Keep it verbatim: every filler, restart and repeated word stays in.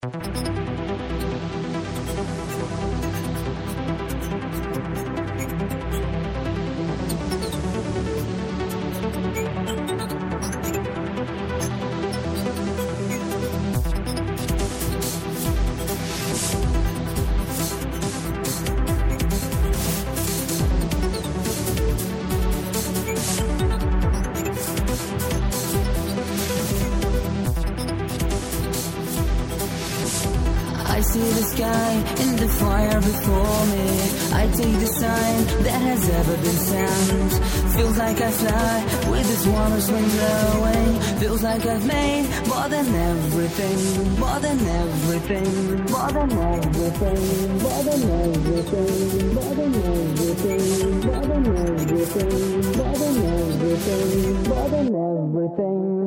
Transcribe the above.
I see the sky and the fire before me. I take the sign that has ever been sent. Feels like I fly with this warmer swing blowing. Feels like I've made more than everything, more than everything, more than everything, more than everything, more than everything, more than everything, more than everything, more than everything.